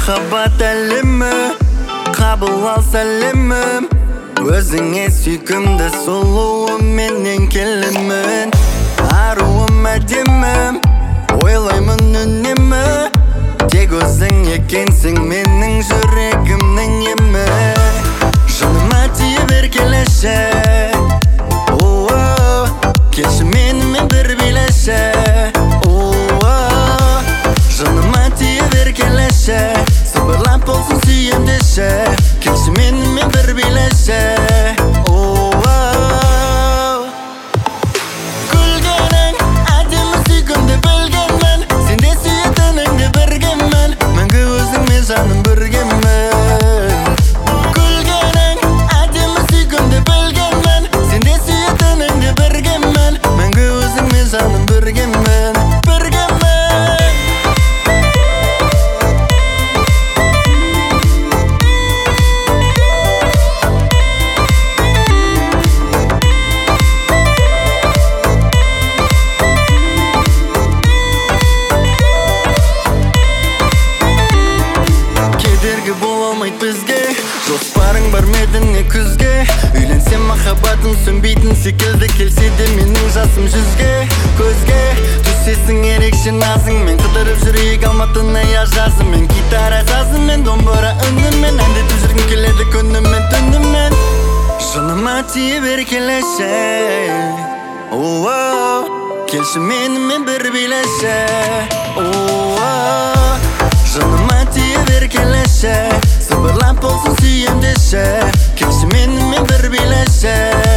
Махаббат әлемі қабыл ал сәлемім, өзіңе сүйкімді сұлуым менен келемін. Аруым әдемім, ойлаймын үнемі, тек өзің екенсің менің жүрегімнің емі. Жаныма тие бер келеші, келші менімен бір билеші. Жаныма тие бер келеші, сыбырлап болсын сүйем деші, келші менімен бір билеші. Күлгенің әдемі сүйкімді білгенмін, сенде сүйетініңді біргемін, мәңгі өзіңмен жаным біргемін. Күлгенің әдемі сүйкімді білгенмін, сенде сүйетініңді біргемін, мәңгі өзіңмен жаным біргемін. Кедергі бола алмайды бізге, жоспарың бар медіне күзге. Үйленсем махаббатым сөнбейтін секілді, келсе де менің жасым жүзге. Көзге түсесің ерекше назыңмен, қыдырып жүрейік Алматыны яз жазымен. Гитара сазымен, домбыра үнімен, әндетіп жүргім келеді күнімен түнімен. Жаныма тие бер келеші, келші менімен бір билеші. Жаныма тие бер келеші, сыбырлап болсын сүйем деші, келші менімен бір билеші.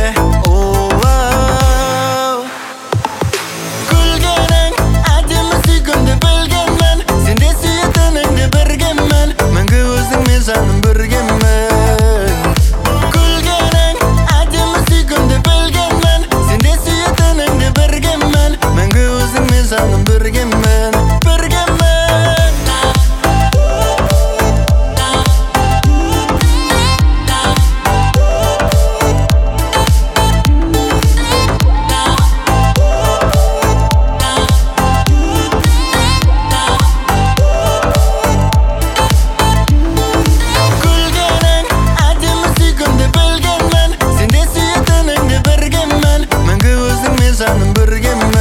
Күлгенің әдемі сүйкімді білгенмін, сенде сүйетініңді біргемін, мәңгі өзіңмен жаным біргемін. Күлгенің әдемі сүйкімді білгенмін, сенде сүйетініңді біргемін, мәңгі өзіңмен жаным біргемін. Жаным біргемін.